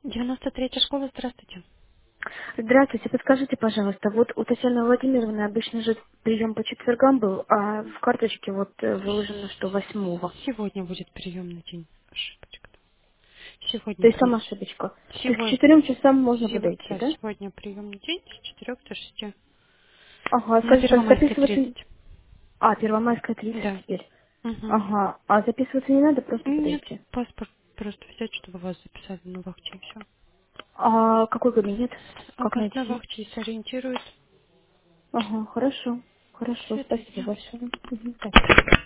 93-я школа, здравствуйте. Здравствуйте, подскажите, пожалуйста, вот у Татьяны Владимировны обычно же прием по четвергам был, а в карточке вот выложено, что 8-го. Сегодня будет приемный день. Ошибочка. То Сегодня есть сама прием. ошибочка. То есть к Сегодня. 4 часам можно подойти, Да, да? сегодня приемный день с 4 до 6. Ага, На скажите, пожалуйста, Первомайской записываться... 30. А, Первомайская 30 Да. теперь. Угу. Ага, а записываться не надо, просто Нет, подойти. паспорт просто взять, чтобы вас записали на вахте и все. А какой кабинет? А Как вас на найти? вахте и сориентируют. Ага, хорошо. Хорошо, Все, спасибо Татьяна. большое. Мгм. Так.